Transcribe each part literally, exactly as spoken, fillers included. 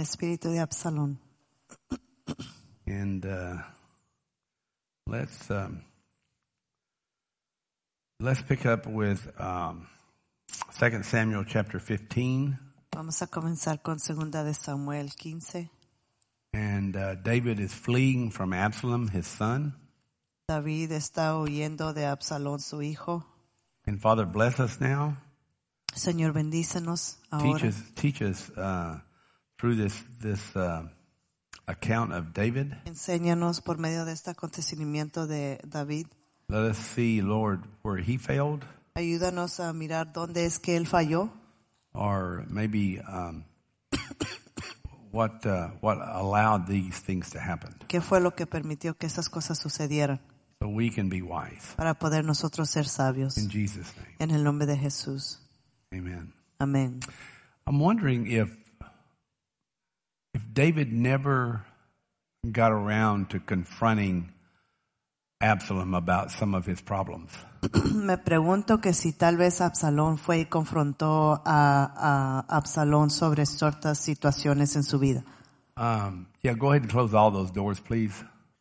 espíritu de Absalón. And uh, let's um, let's pick up with um, Second Samuel chapter fifteen. Vamos a comenzar con segunda de Samuel quince. And uh, David is fleeing from Absalom, his son. David está huyendo de Absalón, su hijo. And Father, bless us now. Señor, bendícenos Teach ahora. us, teach us uh, through this this uh, account of David. Enséñanos por medio de este acontecimiento de David. Let us see, Lord, where he failed, Ayúdanos a mirar dónde es que él falló, or maybe um, what uh, what allowed these things to happen, qué fue lo que permitió que esas cosas sucedieran, so we can be wise. para poder nosotros ser sabios. In Jesus' name, En el nombre de Jesús. Amen. Amén. I'm wondering if if David never got around to confronting Absalom about some of his problems. Me pregunto que si tal vez Absalón fue y confrontó a, a Absalón sobre ciertas situaciones en su vida. Um, yeah, go ahead and close all those doors, please.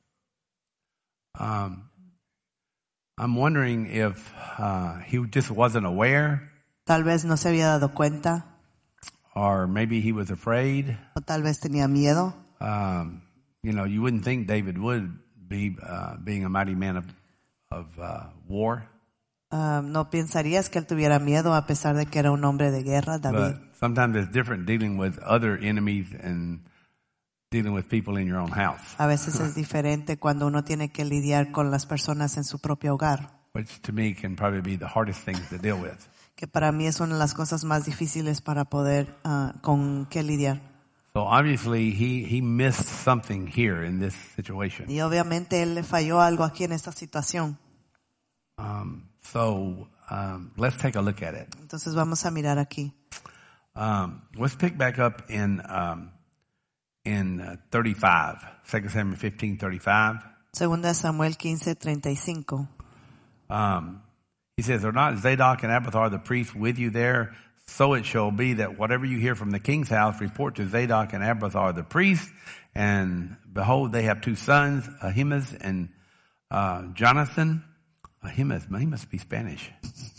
Um, I'm wondering if uh, he just wasn't aware, Tal vez no se había dado cuenta, or maybe he was afraid. o tal vez tenía miedo. Um, you know, you wouldn't think David would be uh, being a mighty man of of uh, war, Ah, no pensarías que él tuviera miedo a pesar de que era un hombre de guerra, David. but sometimes it's different dealing with other enemies and dealing with people in your own house, A veces es diferente cuando uno tiene que lidiar con las personas en su propio hogar, which to me can probably be the hardest things to deal with. que para mí es una de las cosas más difíciles para poder ah, con qué lidiar. So obviously he, he missed something here in this situation. Y obviamente él le falló algo aquí en esta situación. Um, so um, let's take a look at it. Entonces vamos a mirar aquí. Um, let's pick back up in um, in uh, thirty-five, Second Samuel fifteen thirty-five. Segunda de Samuel quince treinta y cinco. Um, he says, "Are not Zadok and Abiathar the priests with you there? So it shall be that whatever you hear from the king's house, report to Zadok and Abiathar the priests. And behold, they have two sons, Ahimaaz and uh, Jonathan." Ahimaaz, he must be Spanish.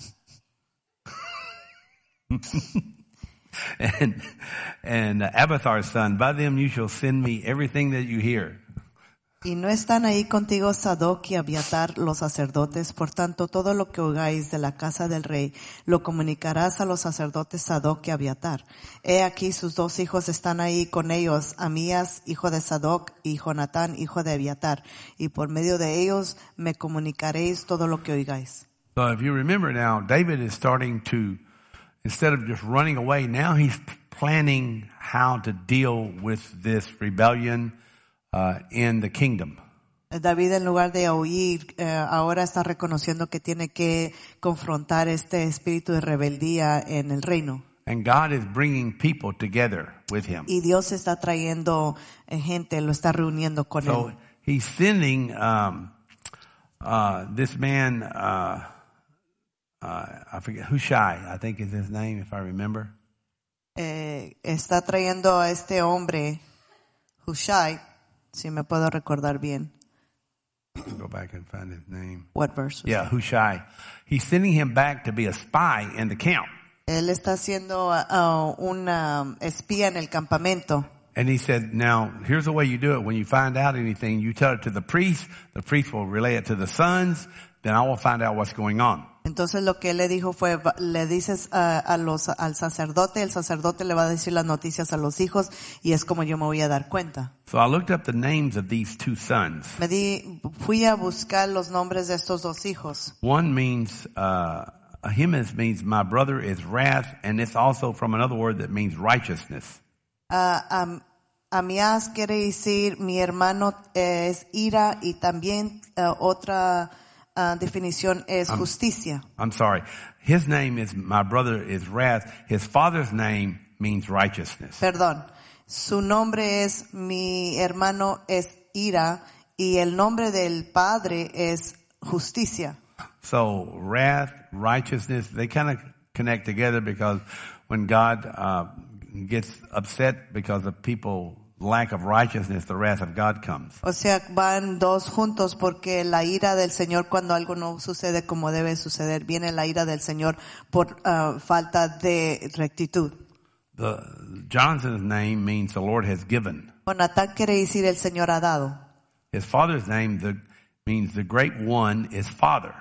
and and uh, Abiathar's son, by them you shall send me everything that you hear. Y no están ahí contigo Sadoc y Abiatar, los sacerdotes. Por tanto, todo lo que oigáis de la casa del rey, lo comunicarás a los sacerdotes Sadoc y Abiatar. He aquí sus dos hijos están ahí con ellos, Amías, hijo de Sadoc, y Jonatán, hijo de Abiatar. Y por medio de ellos me comunicaréis todo lo que oigáis. So if you remember now, David is starting to, instead of just running away, now he's planning how to deal with this rebellion Uh, in the kingdom. David, en lugar de huir, eh, ahora está reconociendo que tiene que confrontar este espíritu de rebeldía en el reino. And God is bringing people together with him. Y Dios está trayendo eh, gente, lo está reuniendo con So él. he's sending um, uh, this man, uh, uh, I forget, Hushai, I think is his name, if I remember. Eh, está trayendo a este hombre, Hushai, si me puedo recordar bien. Go back and find his name. What verse? Yeah, Hushai. He's sending him back to be a spy in the camp. Él está siendo uh, una espía en el campamento. And he said, now, here's the way you do it. When you find out anything, you tell it to the priest. The priest will relay it to the sons. Then I will find out what's going on. Entonces lo que él le dijo fue, le dices a, a los, al sacerdote, el sacerdote le va a decir las noticias a los hijos y es como yo me voy a dar cuenta. So I looked up the names of these two sons. Me di, fui a buscar los nombres de estos dos hijos. One means, uh, Ahimaaz means my brother is wrath, and it's also from another word that means righteousness. Uh, um, Amías quiere decir mi hermano es ira y también uh, otra uh, definición es I'm, justicia. I'm sorry. His name is my brother is wrath. His father's name means righteousness. Perdón. Su nombre es mi hermano es ira y el nombre del padre es justicia. So wrath, righteousness, they kind of connect together because when God uh, gets upset because of people lack of righteousness, the wrath of God comes. O sea, van dos juntos porque la ira del Señor cuando algo no sucede como debe suceder, viene la ira del Señor por uh, falta de rectitud. The Jonathan's name means the Lord has given. Jonatán quiere decir el Señor ha dado. His father's name the, means the great one is Father.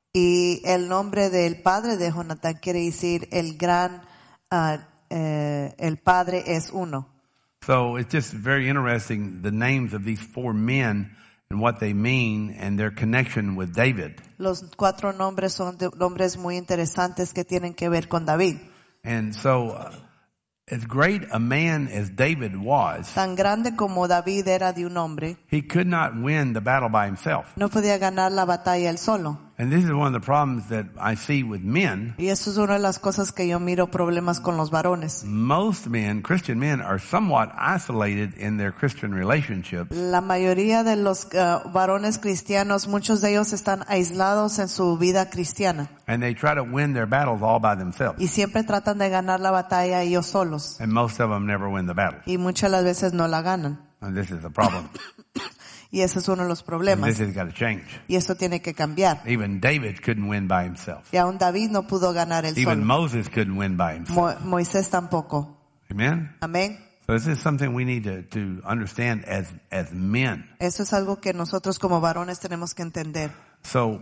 Y el nombre del padre de Jonatán quiere decir el gran, uh, eh, el padre es uno. So it's just very interesting, the names of these four men and what they mean and their connection with David. Los cuatro nombres son de, nombres muy interesantes que tienen que ver con David. And so, uh, as great a man as David was, Tan grande como David era de un hombre, he could not win the battle by himself. no podía ganar la batalla él solo. And this is one of the problems that I see with men. Y eso es una de las cosas que yo miro problemas con los varones. Most men, Christian men, are somewhat isolated in their Christian relationships. La mayoría de los uh, varones cristianos, muchos de ellos están aislados en su vida cristiana. And they try to win their battles all by themselves. Y siempre tratan de ganar la batalla ellos solos. And most of them never win the battle. Y muchas las veces no la ganan. And this is the problem. Y ese es uno de los And problemas. this has got to change. Y eso tiene que cambiar. Even David couldn't win by himself. Y aún David no pudo ganar él Even solo. Moses couldn't win by himself. Mo- Moisés tampoco. Amen? Amén. So this is something we need to, to understand as, as men. Eso es algo que nosotros como varones tenemos que entender. So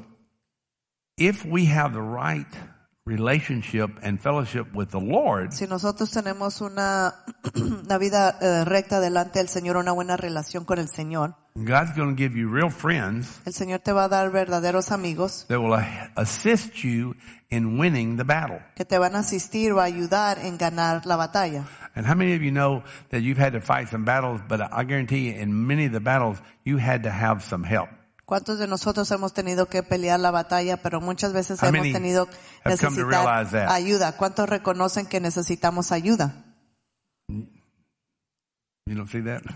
if we have the right relationship and fellowship with the Lord, Si nosotros tenemos una, una vida eh, recta delante del Señor, una buena relación con el Señor, God's going to give you real friends el Señor te va a dar verdaderos amigos that will a- assist you in winning the battle. que te van a asistir o ayudar en ganar la batalla. And how many of you know that you've had to fight some battles, but I guarantee you in many of the battles you had to have some help. ¿Cuántos de nosotros hemos tenido que pelear la batalla, pero muchas veces How hemos many tenido que have come to realize necesitar that? ayuda? ¿Cuántos reconocen que necesitamos ayuda? You don't see that?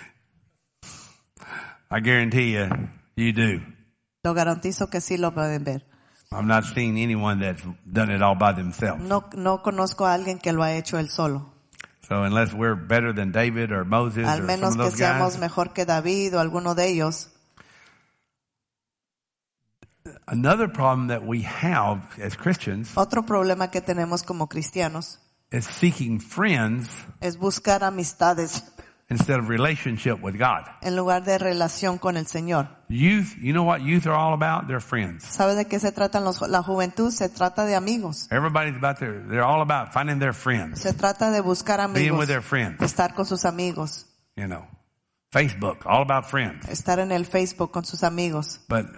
I guarantee you, you do. Lo garantizo que sí lo pueden ver. I'm not seeing anyone that's done it all by themselves. No, no conozco a alguien que lo ha hecho él solo. So unless we're better than David or Moses Al or some menos of que those seamos guys, mejor que David o alguno de ellos. another problem that we have as Christians Otro problema que tenemos como cristianos is seeking friends es buscar amistades instead of relationship with God. en lugar de relación con el Señor. Youth, you know what youth are all about? They're friends. ¿Sabe de qué se trata los, la juventud? Se trata de amigos. Everybody's about their, they're all about finding their friends, Se trata de buscar being amigos, with their friends, estar con sus amigos, you know. Facebook, all about friends. estar en el Facebook con sus amigos. But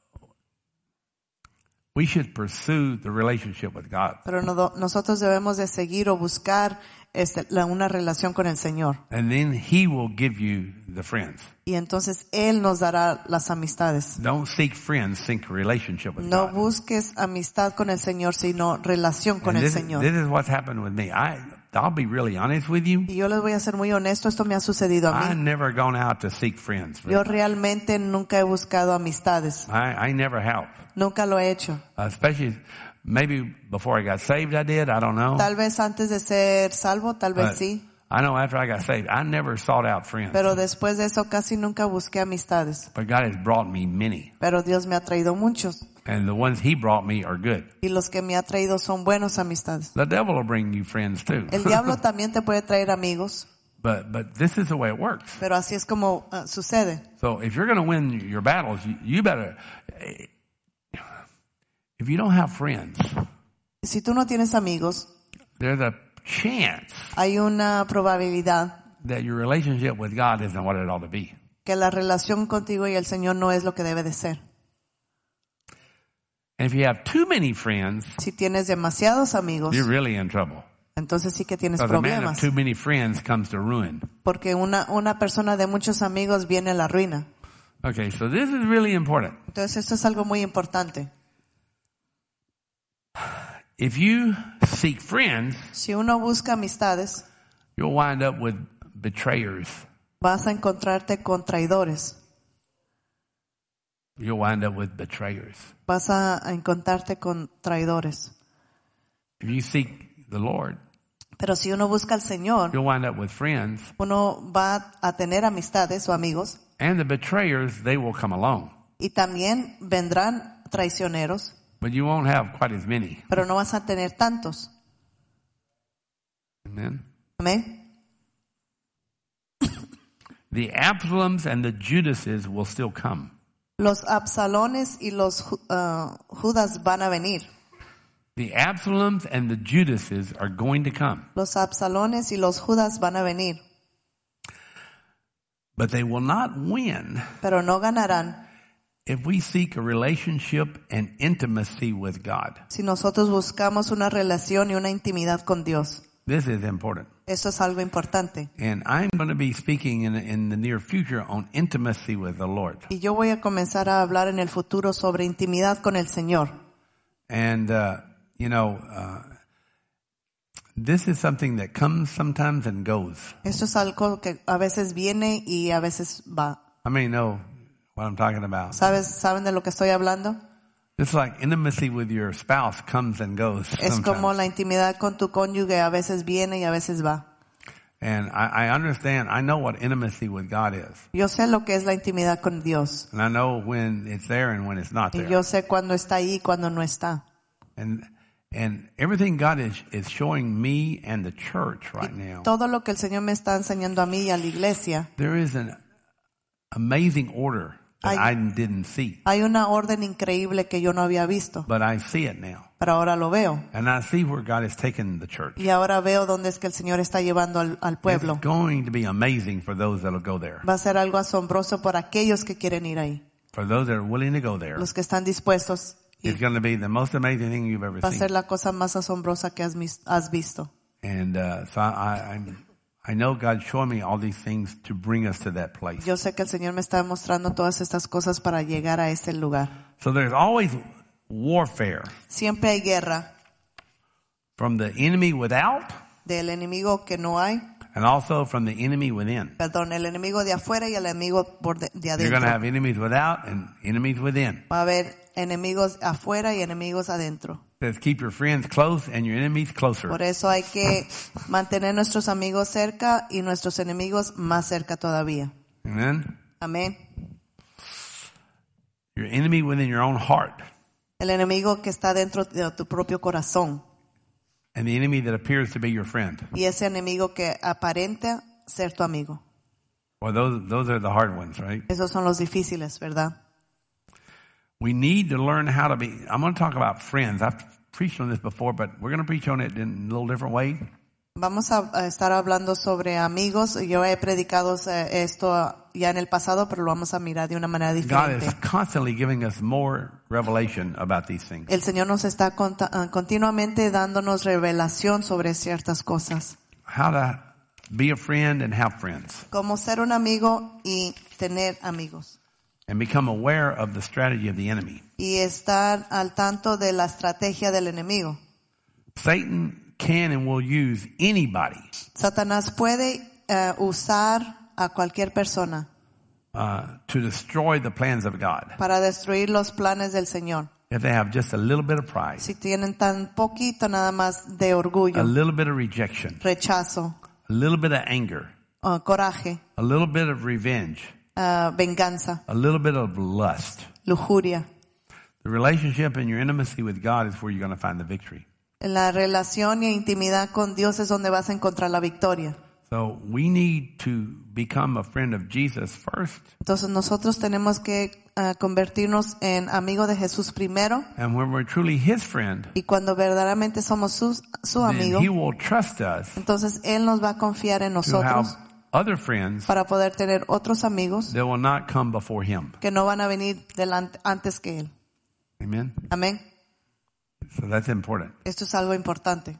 we should pursue the relationship with God. Pero no- nosotros debemos de seguir o buscar este, la, una relación con el Señor. And then He will give you the friends. Y entonces Él nos dará las amistades. Don't seek friends, seek a relationship with No God. busques amistad con el Señor, sino relación con And el this, Señor. this is what's happened with me. I, I'll be really honest with you. Y yo les voy a ser muy honesto, esto me ha sucedido a I've mí. never gone out to seek friends. Yo realmente nunca he buscado amistades. I, I never have. Nunca lo he hecho. Uh, especially maybe before I got saved I did, I don't know. Tal vez antes de ser salvo, tal vez But sí. I know after I got saved, I never sought out friends. Pero después de eso casi nunca busqué amistades. But God has brought me many. Pero Dios me ha traído muchos. And the ones He brought me are good. Y los que me ha traído son buenos amistades. The devil will bring you friends too. El diablo también te puede traer amigos. but, but this is the way it works. Pero así es como uh, sucede. So if you're going to win your battles, you, you better, if you don't have friends, Si tú no tienes amigos, there's a chance hay una probabilidad that your relationship with God isn't what it ought to be. que la relación contigo y el Señor no es lo que debe de ser. And if you have too many friends, Si tienes demasiados amigos, you're really in trouble. entonces sí que tienes Because a man of problemas. too many friends comes to ruin. Porque una, una persona de muchos amigos viene a la ruina. Okay, so this is really important. Entonces esto es algo muy importante. If you seek friends, Si uno busca amistades, you'll wind up with betrayers. vas a encontrarte con traidores. You'll wind up with betrayers. Vas a, a encontrarte con traidores. If you seek the Lord, Pero si uno busca al Señor, you'll wind up with friends. uno va a tener amistades o amigos, And the betrayers, they will come along. y también vendrán traicioneros, But you won't have quite as many. pero no vas a tener tantos. Amen. Amén. The Absaloms and the Judases will still come. Los Absalones y los uh, Judas van a venir. The Absaloms and the Judases are going to come. Los Absalones y los Judas van a venir, But they will not win pero no ganarán if we seek a relationship and intimacy with God. si nosotros buscamos una relación y una intimidad con Dios. This is important. Eso es algo importante. And I'm going to be speaking in, in the near future on intimacy with the Lord. Y yo voy a comenzar a hablar en el futuro sobre intimidad con el Señor. And, uh, you know, uh, this is something that comes sometimes and goes. Esto es algo que a veces viene y a veces va. How many know what I'm talking about? ¿Sabes, ¿Saben de lo que estoy hablando? It's like intimacy with your spouse comes and goes Es como sometimes. la intimidad con tu cónyuge, a veces viene y a veces va. And I, I understand, I know what intimacy with God is. Yo sé lo que es la intimidad con Dios. And I know when it's there and when it's not Y there. yo sé cuándo está ahí y cuándo no está. And and everything God is is showing me and the church right now. Todo lo que el Señor me está enseñando a mí y a la iglesia, There is an amazing order that Hay- I didn't see, hay una orden increíble que yo no había visto, but I see it now. pero ahora lo veo. And I see where God has taken the church. Y ahora veo dónde es que el Señor está llevando al, al pueblo. It's going to be amazing for those that will go there. Va a ser algo asombroso por aquellos que quieren ir ahí. For those that are willing to go there, Los que están dispuestos. Y it's going to be the most amazing thing you've ever va a ser seen. la cosa más asombrosa que has, mis- has visto. And uh, so I, I'm, I know God's showing me all these things to bring us to that place. Yo sé que el Señor me está mostrando todas estas cosas para llegar a ese lugar. So there's always warfare Siempre hay guerra from the enemy without del enemigo que no hay, and also from the enemy within. perdón, el enemigo de afuera y el enemigo por de, de You're going to adentro. have enemies without and enemies within. Va a haber enemigos afuera y enemigos adentro. It says keep your friends close and your enemies closer. Por eso hay que mantener nuestros amigos cerca y nuestros enemigos más cerca todavía. Amen. Amén. Your enemy within your own heart El enemigo que está dentro de tu propio corazón and the enemy that appears to be your friend. y ese enemigo que aparenta ser tu amigo. Well, those those are the hard ones, right? Esos son los difíciles, ¿verdad? We need to learn how to be. I'm going to talk about friends. I've preached on this before, but we're going to preach on it in a little different way. Vamos a, a estar hablando sobre amigos. Yo he predicado eh, esto ya en el pasado, pero lo vamos a mirar de una manera God diferente. is constantly giving us more revelation about these things. El Señor nos está conta- ah, continuamente dándonos revelación sobre ciertas cosas. How to be a friend and have friends Cómo ser un amigo y tener amigos. and become aware of the strategy of the enemy. Y estar al tanto de la estrategia del enemigo. Satan can and will use anybody Satanás puede eh, usar a cualquier persona uh, to destroy the plans of God para destruir los planes del Señor. if they have just a little bit of pride, Si tienen tan poquito nada más de a orgullo, little bit of rejection, rechazo, a little bit of anger, uh, coraje, a little bit of revenge, uh, venganza, a little bit of lust. lujuria. The relationship and your intimacy with God is where you're going to find the victory. La relación y intimidad con Dios es donde vas a encontrar la victoria. So we need to become a friend of Jesus first. Entonces nosotros tenemos que uh, convertirnos en amigo de Jesús primero, And when we're truly His friend, y cuando verdaderamente somos su, su then amigo, He will trust us entonces Él nos va a confiar en to have nosotros other friends para poder tener otros amigos that will not come before Him. que no van a venir delante, antes que Él. Amen? Amén. So that's important. Esto es algo importante.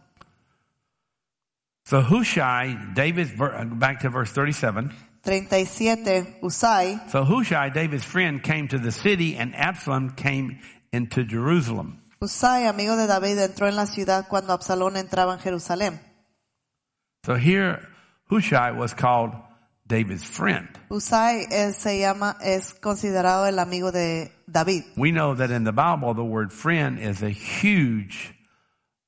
So Hushai, David's, back to verse thirty-seven. treinta y siete, Usai. So Hushai, David's friend, came to the city and Absalom came into Jerusalem. Usai, amigo de David, entró en la ciudad cuando Absalón entraba en Jerusalén. So here, Hushai was called David's friend. Usai es, se llama, es considerado el amigo de David. We know that in the Bible, the word friend is a huge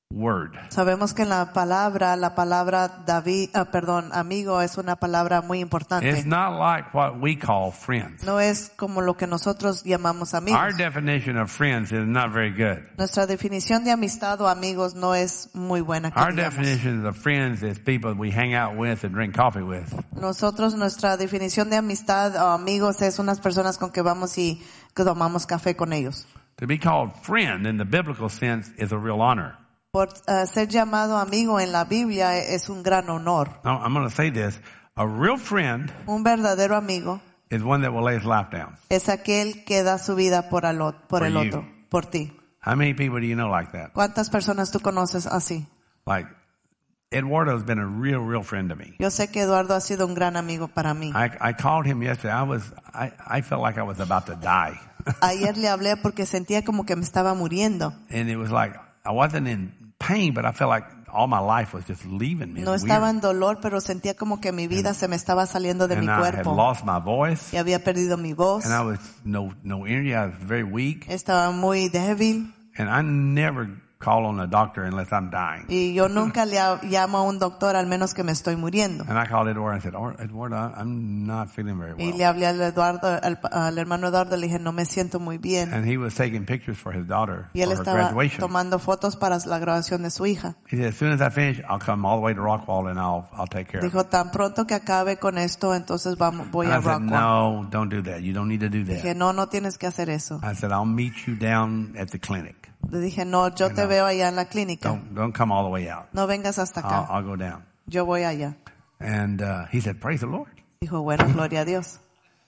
word. Sabemos que la palabra, la palabra David, ah, perdón, amigo es una palabra muy importante. It's not like what we call friends. No es como lo que nosotros llamamos Our amigos. definition of friends is not very good. Nuestra definición de amistad o amigos no es muy buena. que Our digamos. definition of friends is people we hang out with and drink coffee with. Nosotros, nuestra definición de amistad o amigos es unas personas con que vamos y que tomamos café con ellos. To be called friend in the biblical sense is a real honor. Por uh, ser llamado amigo en la Biblia es un gran honor. Now, I'm going to say this. A real friend Un verdadero amigo is one that will lay his life down. es aquel que da su vida por, el, por For el you. otro, por ti. How many people do you know like that? ¿Cuántas personas tú conoces así? Like, Eduardo's been a real, real friend to me. Yo sé que Eduardo ha sido un gran amigo para mí. I, I called him yesterday. I was, I, I felt like I was about to die. Ayer le hablé porque sentía como que me estaba muriendo. And it was like, I wasn't in pain, but I felt like all my life was just leaving me. It No was estaba weird. en dolor, pero sentía como que mi vida se me estaba saliendo de mi And I had cuerpo. lost my voice. Y había perdido mi voz. And I was no, no energy. I was very weak. Estaba muy débil. And I never call on a doctor unless I'm dying. Y yo nunca le ha- llamo a un doctor al menos que me estoy muriendo. And I called Eduardo and I said, "Oh, Eduardo, I- I'm not feeling very Y well." le hablé al Eduardo, al, al hermano Eduardo, le dije, no me siento muy bien. And he was taking pictures for his daughter Y él for her estaba graduation. tomando fotos para la graduación de su hija. He said, as soon as I finish, I'll come all the way to Rockwall and I'll, I'll take care of it. Dijo, tan pronto que acabe con esto, entonces vamos, voy And a I said, Rockwall. no, don't do that. You don't need to do Dije, that. no, no tienes que hacer eso. I said, I'll meet you down at the clinic. Le dije, no, yo te veo allá en la clínica. Don't, don't come all the way out. No vengas hasta I'll, acá. I'll go down. Yo voy allá. And, uh, he said, praise the Lord. Dijo, bueno, gloria a Dios.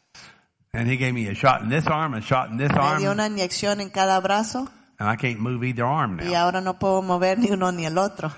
And he gave me a shot in this arm, a shot in this Me arm. dio una inyección en cada brazo And I can't move either arm y now. ahora no puedo mover ni uno ni el otro.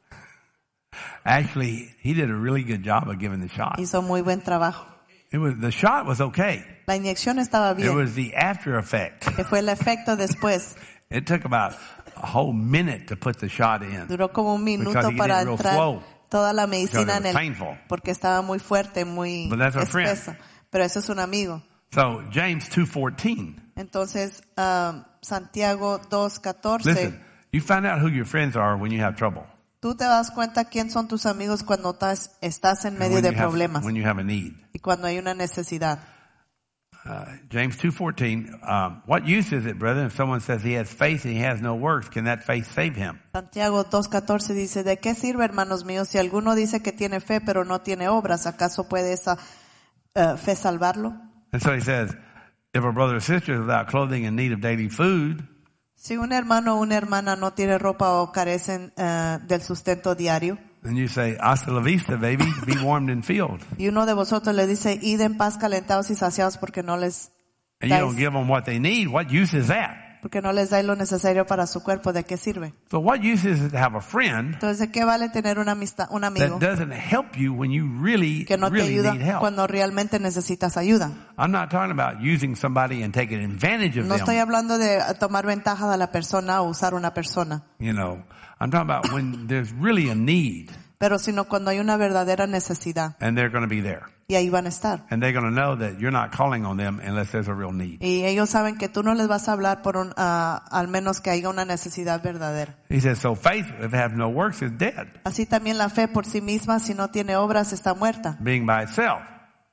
Actually, he did a really good job of giving the shot. Hizo muy buen trabajo. It was, the shot was okay. La inyección estaba It bien, was the after effect. que fue el efecto después. It took about a whole minute to put the shot in. Duró como un Because minuto he para did it real entrar slow. toda la Because medicina it en was el, painful. porque estaba muy fuerte, muy But that's a friend. espesa. Pero eso es un amigo. So James two fourteen. Entonces, um, Santiago dos catorce. Listen, you find out who your friends are when you have trouble. Tú te das cuenta quién son tus amigos cuando estás, estás en And medio when de you have- problemas when you have a need. y cuando hay una necesidad. Uh, James two fourteen. Um, what use is it, brother, if someone says he has faith and he has no works? Can that faith save him? Santiago dos catorce dice, ¿de qué sirve, hermanos míos, si alguno dice que tiene fe pero no tiene obras? ¿Acaso puede esa eh, fe salvarlo? And so he says, if a brother or sister is without clothing in need of daily food, Si un hermano o una hermana no tiene ropa o carecen eh, del sustento diario, then you say, hasta la vista, baby, be warmed and filled. y uno de vosotros le dice, id en paz calentados y saciados porque no les And you don't dais, give them what they need. What use is that? porque no les dais lo necesario para su cuerpo, ¿de qué sirve? So what use is it to have a friend Entonces, ¿de qué vale tener una amistad, un amigo that doesn't help you when you really, que no te really ayuda need help? cuando realmente necesitas ayuda? I'm not talking about using somebody and taking advantage of No estoy them. hablando de tomar ventaja de la persona o usar una persona, You know, I'm talking about when there's really a need pero sino cuando hay una verdadera necesidad and they're going to be there. y ahí van a estar. And they're going to know that you're not calling on them unless there's a real need. Y ellos saben que tú no les vas a hablar por un, ah, al menos que haya una necesidad verdadera. He says, so faith, if it has no works, is dead, Así también la fe por sí misma, si no tiene obras, está muerta, being by itself.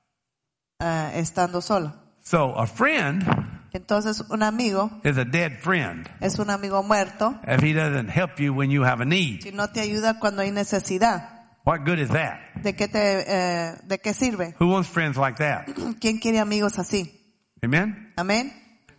ah, estando sola. So a friend Entonces, un amigo is a dead friend es un amigo muerto if he doesn't help you when you have a need. si no te ayuda cuando hay necesidad. What good is that? ¿De qué te, eh, de qué sirve? Who wants friends like that? ¿Quién quiere amigos así? Amen? Amén.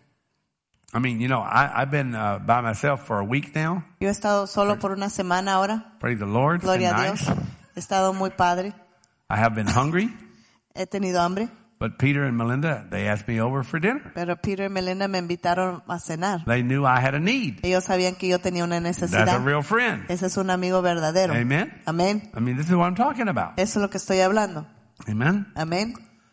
I mean, you know, I, I've been uh, by myself for a week now. Yo he estado solo por una semana ahora. Praise the Lord. It's been Gloria a nice. Dios. He estado muy padre. I have been hungry, He tenido hambre. but Peter and Melinda, they asked me over for dinner. Pero Peter y Melinda me invitaron a cenar. They knew I had a need. Ellos sabían que yo tenía una That's a necesidad. real friend. Ese es un amigo verdadero. Amen? Amén. I mean, this is what I'm talking about. Eso es lo que estoy hablando. Amen? Amén.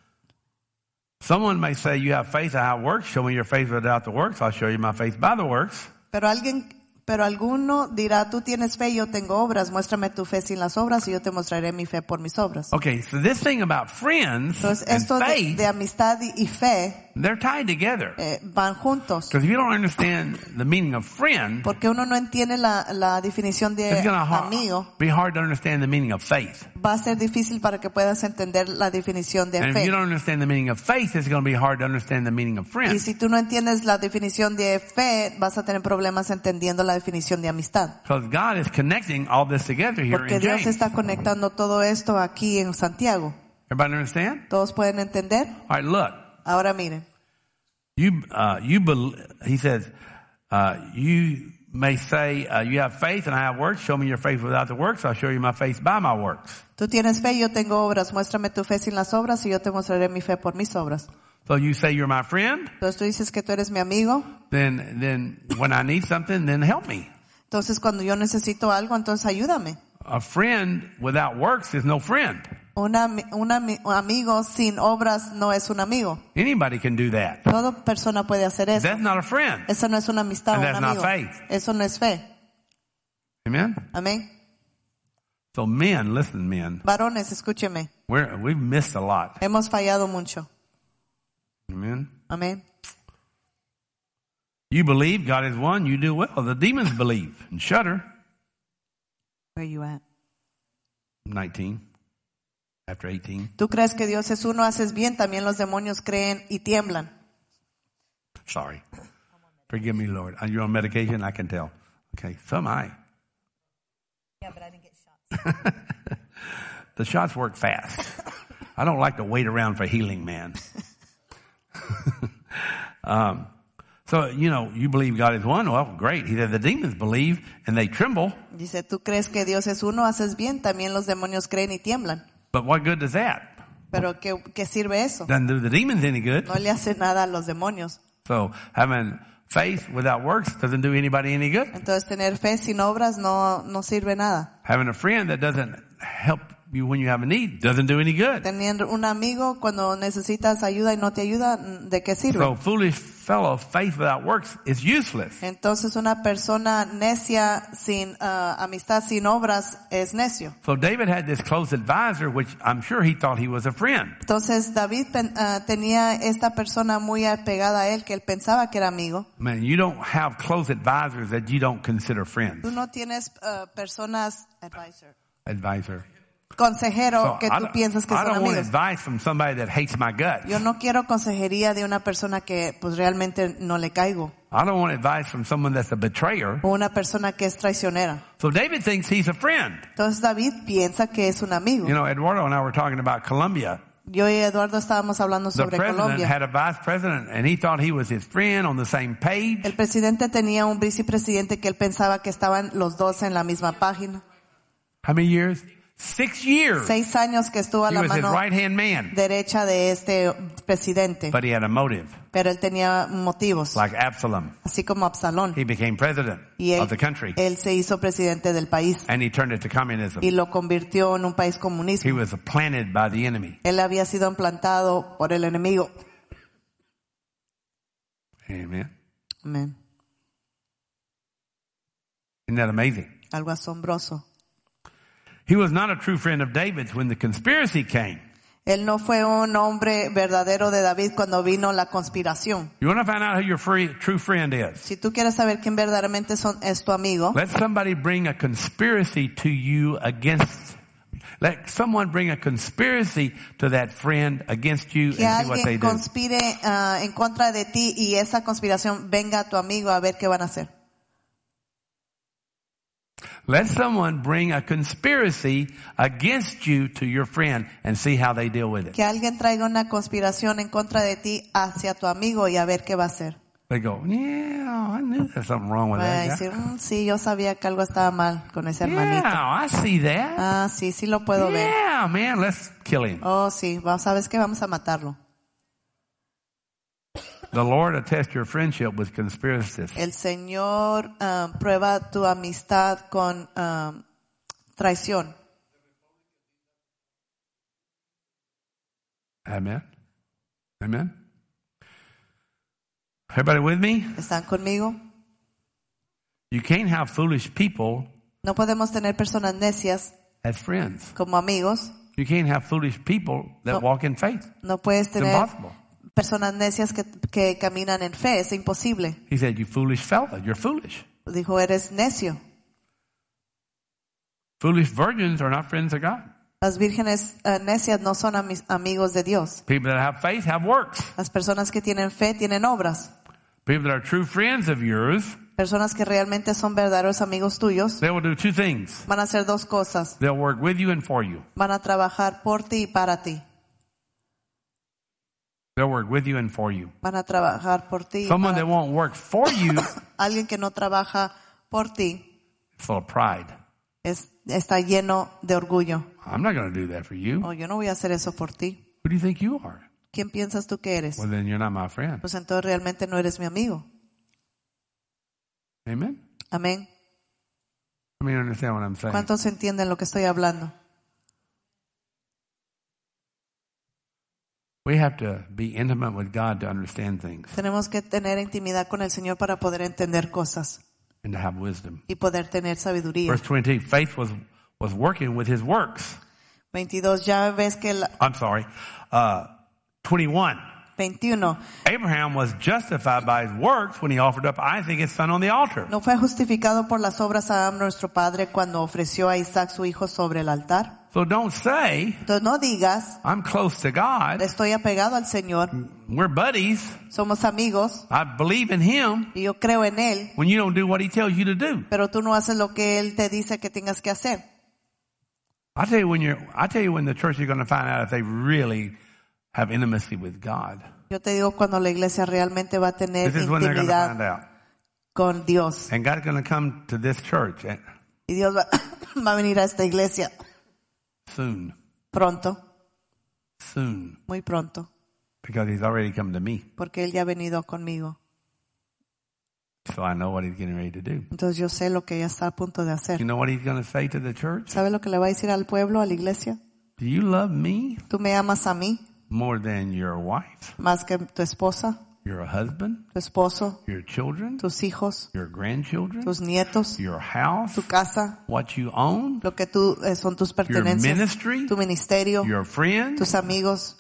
Someone may say, you have faith without works. Show me your faith without the works. I'll show you my faith by the works. Pero alguien, pero alguno dirá, tú tienes fe y yo tengo obras. Muéstrame tu fe sin las obras y yo te mostraré mi fe por mis obras. Okay, so this thing about friends Entonces, and esto de, faith de amistad y, y fe They're tied together. eh, van juntos. Because if you don't understand the meaning of friend, Porque uno no entiende la, la definición de it's going to amigo, be hard to understand the meaning of faith. va a ser difícil para que puedas entender la definición de And if fe. you don't understand the meaning of faith, it's going to be hard to understand the meaning of Y friend. si tú no entiendes la definición de fe, vas a tener problemas entendiendo la definición de amistad. Because God is connecting all this together here Porque in Dios James. está conectando todo esto aquí en Santiago. Everybody understand? ¿Todos pueden entender? All right, look. Ahora miren. You, uh, you, bel he says, uh, you may say, uh, you have faith and I have works. Show me your faith without the works. I'll show you my faith by my works. Tú tienes fe, yo tengo obras. Muéstrame tu fe sin las obras y yo te mostraré mi fe por mis obras. So you say you're my friend, Entonces tú dices que tú eres mi amigo. then, then when I need something, then help me. Entonces cuando yo necesito algo, entonces ayúdame. A friend without works is no friend. Una, una, un amigo sin obras no es un amigo. Anybody can do that. Toda persona puede hacer eso. That's not a friend. Eso no es una amistad And o un that's not amigo. faith. Eso no es fe. Amen? Amén. So men, listen men, Varones, escúcheme. we're, we've missed a lot. Hemos fallado mucho. Amen? Amén. You believe God is one, you do well. The demons believe and shudder. Where you at? nineteen. After eighteen. Tú crees que Dios es uno, haces bien, también los demonios creen y tiemblan. Sorry. Forgive me, Lord. You're on medication, I can tell. Okay, so am I. Yeah, but I didn't get shots. The shots work fast. I don't like to wait around for healing, man. um, so, you know, you believe God is one. Well, great. He said the demons believe and they tremble. Dice, tú crees que Dios es uno, haces bien, también los demonios creen y tiemblan. But what good does that? Pero ¿qué, qué sirve eso? Doesn't do the demons any good. No le hace nada a los demonios. So having faith without works doesn't do anybody any good. Entonces tener fe sin obras no, no sirve nada. Having a friend that doesn't help you when you have a need doesn't do any good. Teniendo un amigo cuando necesitas ayuda y no te ayuda, ¿de qué sirve? So foolish fellow, faith without works is useless. Entonces una persona necia sin uh, amistad, sin obras, es necio. So David had this close advisor, which I'm sure he thought he was a friend. Entonces David uh, tenía esta persona muy apegada a él que él pensaba que era amigo. Man, you don't have close advisors that you don't consider friends. Tú no tienes uh, personas advisor, Advisor. consejero So que I tú don't, piensas que I son don't want amigos. advice from somebody that hates my guts. Yo no quiero consejería de una persona que pues realmente no le caigo, I don't want advice from someone that's a betrayer. o una persona que es traicionera. So David thinks he's a friend. Entonces David piensa que es un amigo. You know, Eduardo and I were talking about Colombia. Yo y Eduardo estábamos hablando The sobre president Colombia. had a vice president and he thought he was his friend on the same page. El presidente tenía un vicepresidente que él pensaba que estaban los dos en la misma página. How many years? Six years. Seis años que estuvo a He la was his mano right hand man. derecha de este presidente, But he had a motive, pero él tenía motivos, like Absalom. así como Absalón. He became president Y él, of the country él se hizo presidente del país and he turned it to communism. y lo convirtió en un país He comunista. was planted by the enemy. Él había sido implantado por el enemigo. Amen. Amén. Isn't that amazing? Algo asombroso. He was not a true friend of David's when the conspiracy came. Él no fue un hombre verdadero de David cuando vino la conspiración. You want to find out who your free, true friend is? Si tú quieres saber quién verdaderamente son, es tu amigo, Let somebody bring a conspiracy to you against, let someone bring a conspiracy to that friend against you and que see what they alguien do. conspire uh, en contra de ti y esa conspiración venga a tu amigo a ver qué van a hacer. Let someone bring a conspiracy against you to your friend and see how they deal with it. Que alguien traiga una conspiración en contra de ti hacia tu amigo y a ver qué va a hacer. They go, yeah, I knew there's something wrong with Va a that guy. decir, mm, sí, yo sabía que algo estaba mal con ese hermanito. Yeah, I see that. Ah, sí, sí lo puedo ver. Yeah, man, let's kill him. Oh, sí, vamos, ¿sabes qué? Vamos a matarlo. The Lord will test your friendship with conspiracies. El Señor uh, prueba tu amistad con um, traición. Amen. Amen. Everybody with me? ¿Están conmigo? You can't have foolish people No podemos tener personas necias as friends. como amigos. You can't have foolish people that No. walk in faith. No puedes It's tener impossible. personas necias que, que caminan en fe. Es imposible. He said, you foolish fella, you're foolish. Dijo, eres necio. Foolish virgins are not friends of God. Las vírgenes uh, necias no son ami- amigos de Dios. People that have faith have works. Las personas que tienen fe tienen obras. People that are true friends of yours, Personas que realmente son verdaderos amigos tuyos they will do two things. van a hacer dos cosas. They'll work with you and for you. Van a trabajar por ti y para ti. They'll work with you and for you. Van a trabajar por ti. y Someone para that won't work for you Alguien que no trabaja por ti is full of pride. es, está lleno de orgullo. I'm not going to do that for you. Oh, yo no voy a hacer eso por ti. Who do you think you are? ¿Quién piensas tú que eres? Well, then you're not my friend. Pues entonces realmente no eres mi amigo. Amen? Amén. I mean, understand what I'm saying. ¿Cuántos entienden lo que estoy hablando? We have to be intimate with God to understand things Tenemos que tener intimidad con el Señor para poder entender cosas and to have wisdom. y poder tener sabiduría. Verse twenty, faith was, was working with his works. veintidós, ya ves que el I'm sorry. Uh, twenty-one. veintiuno, Abraham was justified by his works when he offered up Isaac his son on the altar. ¿no fue justificado por las obras Abraham nuestro padre cuando ofreció a Isaac su hijo sobre el altar? So don't say, Entonces no digas, I'm close to God. estoy apegado al Señor, We're buddies. somos amigos I believe in him y yo creo en Él, when you don't do what he tells you to do. pero tú no haces lo que Él te dice que tengas que hacer. I tell you when you're, I tell you when the church is going to find out if they really have intimacy with God. Yo te digo cuando la iglesia realmente va a tener This is when they're going to find intimidad out. con Dios. And God's going to come to this church Y Dios va, va a venir a esta iglesia soon, pronto, soon, muy pronto, because he's already come to me. porque Él ya ha venido conmigo. So I know what he's getting ready to do. Entonces yo sé lo que ella está a punto de hacer. You know what he's going to say to the church? ¿Sabe lo que le va a decir al pueblo, a la iglesia? Do you love me ¿Tú me amas a mí more than your wife, más que tu esposa, your husband, tu esposo, your children, tus hijos, your grandchildren, tus nietos, your house, tu casa, what you own, lo que tú eh, son tus your pertenencias, ministry, tu ministerio, your friends? tus amigos?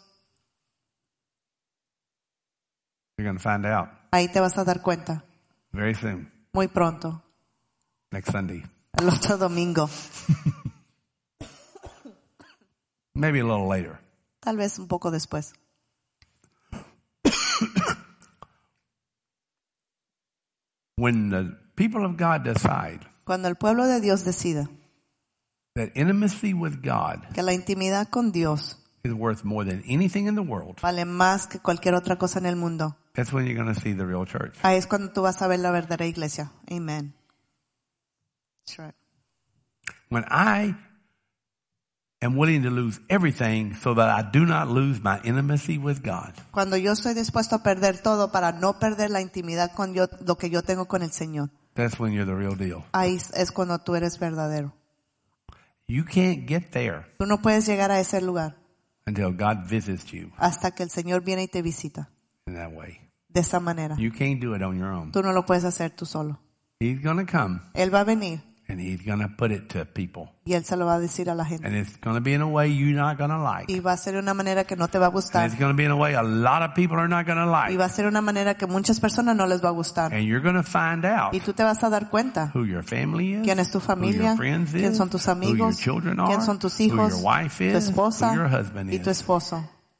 You're going to find out Ahí te vas a dar cuenta, very soon, muy pronto, next Sunday, el otro domingo, maybe a little later. tal vez un poco después. When the people of God decide Cuando el pueblo de Dios decida that intimacy with God que la intimidad con Dios is worth more than anything in the world, vale más que cualquier otra cosa en el mundo, that's when you're going to see the real church. ahí es cuando tú vas a ver la verdadera iglesia. Amen. That's right. When I am willing to lose everything so that I do not lose my intimacy with God. Cuando yo estoy dispuesto a perder todo para no perder la intimidad con yo, lo que yo tengo con el Señor, That's when you're the real deal. ahí es cuando tú eres verdadero. You can't get there Tú no puedes llegar a ese lugar until God visits you hasta que el Señor viene y te visita in that way. de esa manera. You can't do it on your own. Tú no lo puedes hacer tú solo. He's going to come Él va a venir and he's going to put it to people. y Él se lo va a decir a la gente. And it's going to be in a way you're not going to like. Y va a ser de una manera que no te va a And gustar. it's going to be in a way a lot of people are not going to Y like. va a ser de una manera que muchas personas no les va a gustar. And you're going to find out Y tú te vas a dar cuenta who your family is, quién es tu who familia, your friends quién is, son tus who your amigos, children are, quién son tus who hijos, your wife tu is, esposa who your husband y tu is. esposo.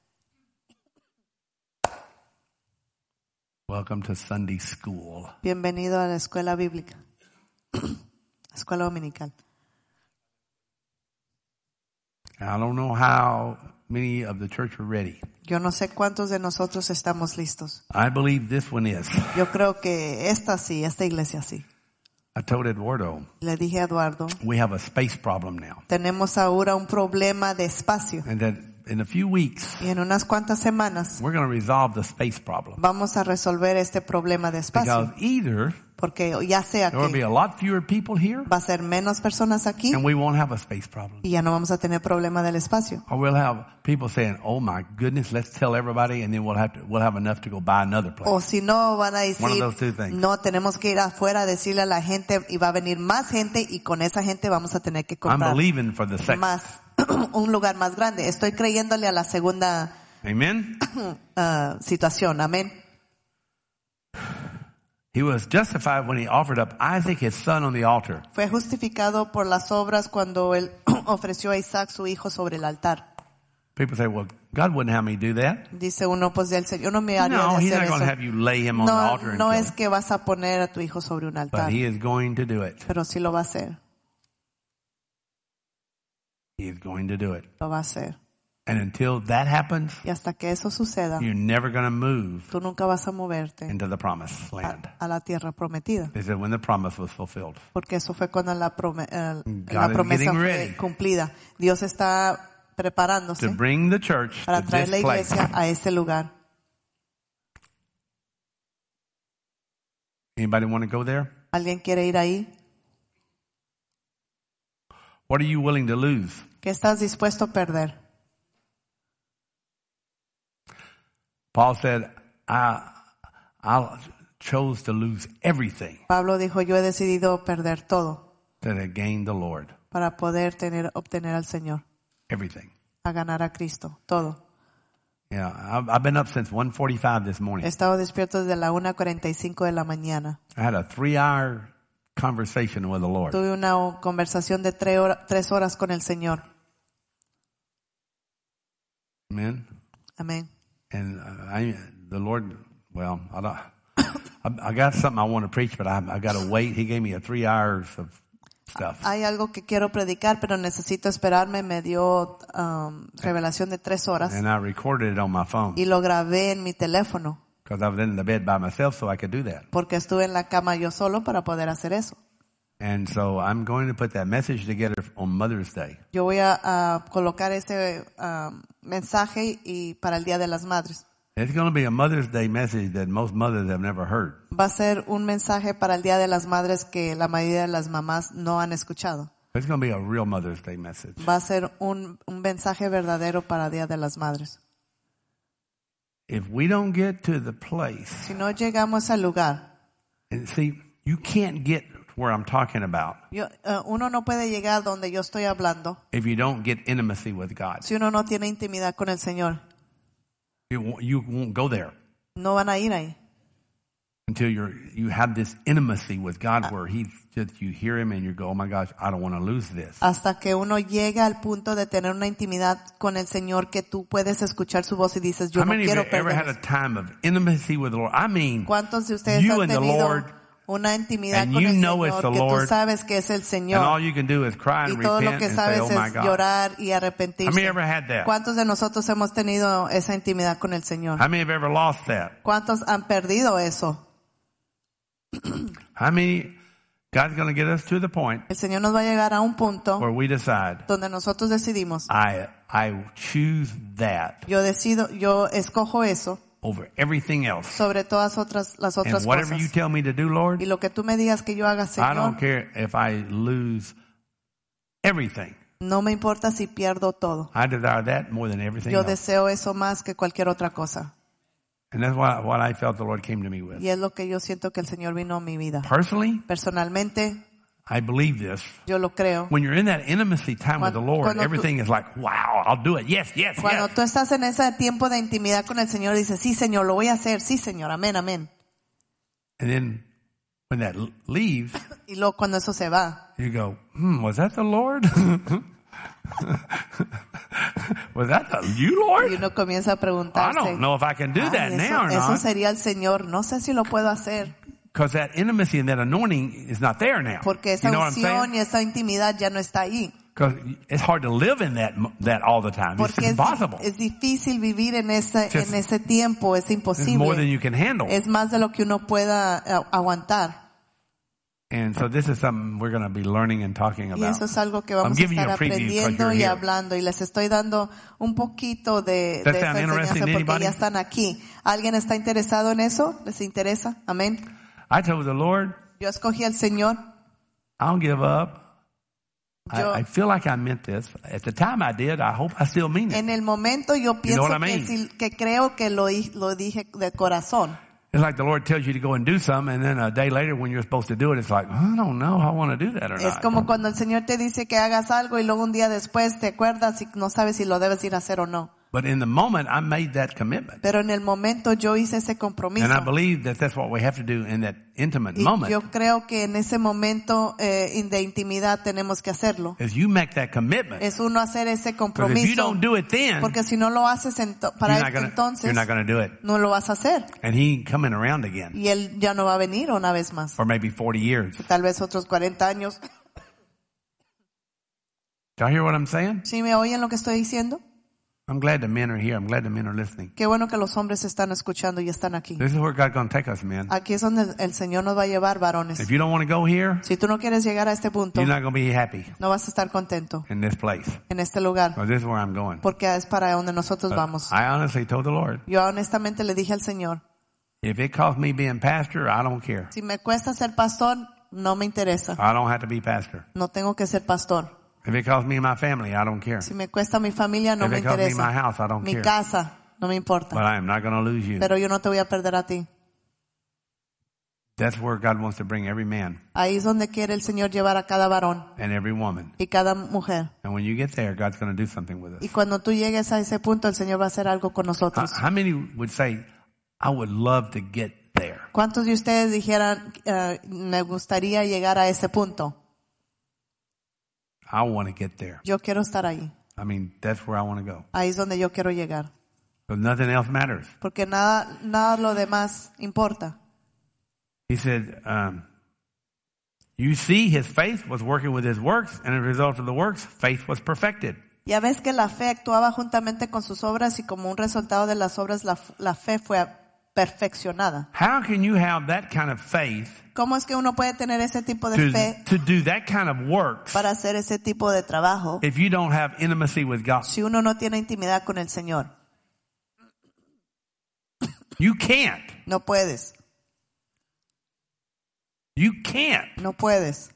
Welcome to Sunday school. Bienvenido a la escuela bíblica, escuela dominical. I don't know how many of the church are ready. Yo no sé cuántos de nosotros estamos listos. I believe this one is. Yo creo que esta sí, esta iglesia sí. I told Eduardo, Le dije a Eduardo, we have a space problem now. tenemos ahora un problema de espacio. And that in a few weeks, Y en unas cuantas semanas we're going to resolve the space problem. vamos a resolver este problema de espacio. Because either Porque ya sea there will be que a lot fewer people here va a ser menos personas aquí and we won't have a space problem. y ya no vamos a tener problema del espacio. Or we'll have people saying, oh my goodness, let's tell everybody, and then we'll have to, we'll have enough to go buy another place. O si no, van a One of decir, those two things. no, tenemos que ir afuera a decirle a la gente y va a venir más gente y con esa gente vamos a tener que I'm comprar believing for the second. más, un lugar más grande. Estoy creyéndole a la segunda Amen? uh, situación. Amén. He was justified when he offered up Isaac, his son, on the altar. Fue justificado por las obras cuando él ofreció a Isaac su hijo sobre el altar. People say, well, God wouldn't have me do that. Dice uno, pues el Señor no me haría No, de he's hacer not going to eso. have you lay him on the No, altar and no kill es him. que vas a poner a tu hijo sobre un altar, But he is going to do it. pero sí lo va a hacer. He is going to do it. Lo va a hacer. And until that happens, Y hasta que eso suceda, you're never going to move tú nunca vas a moverte into the promised land. a, a la tierra prometida. They said when the promise was fulfilled. Porque eso fue cuando la, prome- eh, God la is promesa getting fue ready cumplida. Dios está preparándose To bring the church para to traer this la place. iglesia a ese lugar. Anybody want to go there? ¿Alguien quiere ir ahí? What are you willing to lose? ¿Qué estás dispuesto a perder? Paul said, I, I chose to lose everything Pablo dijo, yo he decidido perder todo that I gained the Lord. para poder tener, obtener al Señor, Everything. a ganar a Cristo, todo. Yeah, I've, I've been up since one forty-five this He morning. estado despierto desde la una cuarenta y cinco de la mañana. I had a three-hour conversation with the Lord. Tuve una conversación de tres horas, tres horas con el Señor. Amen. Amén. And uh, I, the Lord, well, I don't, I, I got something I want to preach, but I, I got to wait. He gave me a three hours of stuff. Hay algo que quiero predicar, pero necesito esperarme. Me dio um, revelación de tres horas And I recorded it on my phone y lo grabé en mi teléfono because I was in the bed by myself, so I could do that. porque estuve en la cama yo solo para poder hacer eso. And so I'm going to put that message together on Mother's Day. Yo voy a, a colocar ese um, mensaje y para el Día de las Madres. It's going to be a Mother's Day message that most mothers have never heard. Va a ser un mensaje para el Día de las Madres que la mayoría de las mamás no han escuchado. It's going to be a real Mother's Day message. Va a ser un, un mensaje verdadero para el Día de las Madres. If we don't get to the place, Si no llegamos al lugar, and see, you can't get where I'm talking about yo, uh, uno no puede llegar donde yo estoy hablando if you don't get intimacy with God. si uno no tiene intimidad con el Señor. You won't, you won't go there No van a ir ahí until you're you have this intimacy with God where He just you hear Him and you go, oh my gosh, I don't want to lose this. hasta que uno llega al punto de tener una intimidad con el Señor que tú puedes escuchar su voz y dices, yo How no many of you quiero ever had perder. a time of intimacy with the Lord? I mean, ¿Cuántos de ustedes you han and the tenido Lord, una intimidad and con you el know Señor it's the que Lord, tú sabes que es el and Señor all you can do is cry and y todo lo repent que and say, sabes oh my es God. llorar y How many arrepentirse? ever had that? ¿Cuántos de nosotros hemos tenido esa intimidad con el Señor? How many have ever lost that? ¿Cuántos han perdido eso? How many? God's going to get us to the point El Señor nos va a llegar a un punto where we decide, donde nosotros decidimos, I I choose that yo decido, yo escojo eso over everything else. sobre todas otras las otras And whatever you cosas. tell me to do, Lord, Y lo que tú me digas que yo haga, I don't Señor, care if I lose everything. no me importa si pierdo todo. I desire that more than everything Yo else. deseo eso más que cualquier otra cosa. And that's what, what I felt the Lord came to me with. Y es lo que yo siento que el Señor vino a mi vida. Personally, Personalmente, I believe this. yo lo creo. When you're in that intimacy time with the Cuando- Lord, cuando tú- everything is like, wow, I'll do it. Yes, yes, Cuando yes. tú estás en ese tiempo de intimidad con el Señor, dices, sí, Señor, lo voy a hacer. Sí, Señor, amén, amén. And then when that l- leaves, Y luego cuando eso se va, you go, hmm, was that the Lord? Was that the, you, Lord? y uno comienza a I preguntarse, don't know if I can do "Ay, that now or eso, eso not. sería el Señor. No sé si lo puedo hacer. Because that intimacy and that anointing is not there now. Porque esa You know what I'm unción saying? y esa intimidad ya no está ahí. Because it's hard to live in that that all the time. It's Porque es, impossible. es difícil vivir en ese, Just- en ese tiempo. Es It's more than imposible. you can handle. Es más de lo que uno pueda eh, aguantar. And so this is something we're going to be learning and talking Y about. eso es algo que I'm vamos a giving you estar a preview because aprendiendo you're y here. hablando. Y les estoy dando un poquito de, That de esa sound interesting enseñanza to porque anybody? ya están aquí. ¿Alguien está interesado en eso? ¿Les interesa? Amén. I told the Lord, Yo escogí al Señor. I'll give up. Yo- I, I feel like I meant this. At the time I did. I hope I still mean it. En el momento yo pienso what I que, mean? sí- que creo que lo, di- lo dije de corazón. It's like the Lord tells you to go and do something, and then a day later when you're supposed to do it, it's like, I don't know, I want to do that or Es not. como cuando el Señor te dice que hagas algo y luego un día después te acuerdas y no sabes si lo debes ir a hacer o no. But in the moment, I made that commitment. Pero en el momento yo hice ese compromiso. And I believe that that's what we have to do in that intimate Y moment. yo creo que en ese momento eh, de intimidad tenemos que hacerlo. Is you make that commitment. Es uno hacer ese Because if you compromiso. don't do it then, Porque si no lo haces ento- you're para not gonna, entonces, you're not going to do it. no lo vas a hacer. And he ain't coming around again. Y él ya no va a venir una vez más. For maybe forty years. Tal vez otros cuarenta años. Do you hear what I'm saying? ¿Sí me oyen lo que estoy diciendo? I'm glad the men are here. I'm glad the men are listening. Qué bueno que los hombres están escuchando y están aquí. This is where God's going to take us, men. Aquí es donde el Señor nos va a llevar, varones. If you don't want to go here, Si tú no quieres llegar a este punto, you're not going to be happy no vas a estar contento in this place. en este lugar, Because this is where I'm going. porque es para donde nosotros But vamos. I honestly told the Lord, Yo honestamente le dije al Señor, if it costs me being pastor, I don't care. si me cuesta ser pastor, no me interesa. I don't have to be pastor. No tengo que ser pastor. If it costs me my family, I don't care. Si me cuesta mi familia, no If me it costs me my interesa. house, I don't Mi care. casa, no me importa. But I am not going to lose you. Pero yo no te voy a perder a ti. That's where God wants to bring every man Ahí es donde quiere el Señor llevar a cada varón and every woman. y cada mujer. And when you get there, God's going to do something with us. Y cuando tú llegues a ese punto, el Señor va a hacer algo con How, nosotros. how many would say, I would love to get there? ¿Cuántos de ustedes dijeran, eh, me gustaría llegar a ese punto? I want to get there. Yo quiero estar ahí. I mean, that's where I want to go. Ahí es donde yo quiero llegar. Because nothing else matters. Porque nada, nada lo demás importa. He said, um, you see his faith was working with his works, and as a result of the works, faith was perfected. Ya ves que la fe actuaba juntamente con sus obras y como un resultado de las obras la, la fe fue perfeccionada. How can you have that kind of faith ¿Cómo es que uno puede tener ese tipo de to, fe to do that kind of works para hacer ese tipo de trabajo if you don't have intimacy with God? si uno no tiene intimidad con el Señor? You can't. No puedes, You can't. no puedes.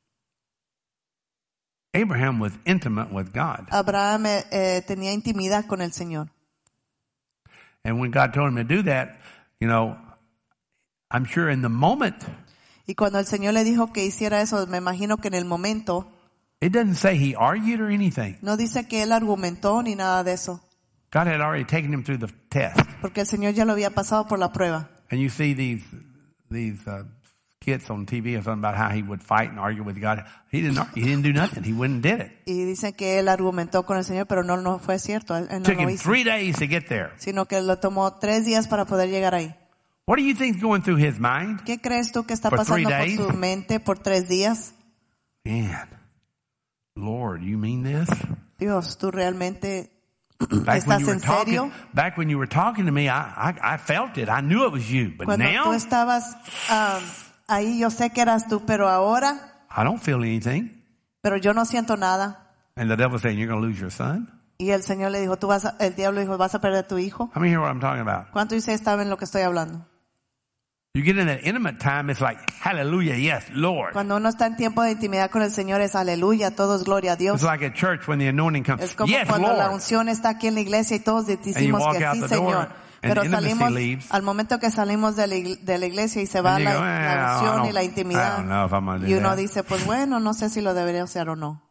Abraham was intimate with God. Abraham eh, eh, tenía intimidad con el Señor. And when God told him to do that, you know, I'm sure in the moment, Y cuando el Señor le dijo que hiciera eso, me imagino que en el momento, it doesn't say he argued or anything. no dice que él argumentó ni nada de eso, God had already taken him through the test. porque el Señor ya lo había pasado por la prueba. And you see these, these, uh, skits on T V or something about how he would fight and argue with God. He didn't argue. He didn't do nothing. He went and did it. Y dicen que él argumentó con el Señor, pero no, no fue cierto. Él, él no Took lo him hizo. three days to get there. Sino que lo tomó tres días para poder llegar ahí. What do you think's going through his mind? ¿Qué crees tú que está For three pasando por days? su mente por tres días? Man, Lord, you mean this? Dios, ¿tú realmente Back when estás you were en serio? talking, back when you were talking to me, I, I, I felt it. I knew it was you. But Cuando tú now, estabas um, ahí, yo sé que eras tú, pero ahora, I don't feel anything. pero yo no siento nada. And the devil's saying, you're going to lose your son? Y el Señor le dijo, tú vas a, el diablo dijo, vas a perder a tu hijo. How many hear what I'm talking about? ¿Cuánto dice saben lo que estoy hablando? You get in that intimate time, it's like, hallelujah, yes, Lord. Cuando uno está en tiempo de intimidad con el Señor es aleluya, todo es gloria a Dios. It's like at church when the anointing comes. Es como Yes, cuando la Lord. unción está aquí en la iglesia y todos decimos walk que out sí, the Señor. door and Pero intimacy salimos, leaves. al momento que salimos de la, ig- de la iglesia y se va And you la, go, la "Eh, I unción don't- y la I intimidad. don't know if I'm gonna do Y uno that." dice, pues bueno, no sé si lo debería hacer o no.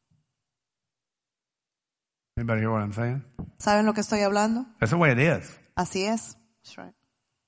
Anybody hear what I'm saying? ¿Saben lo que estoy hablando? That's the way it is. Así es. That's right.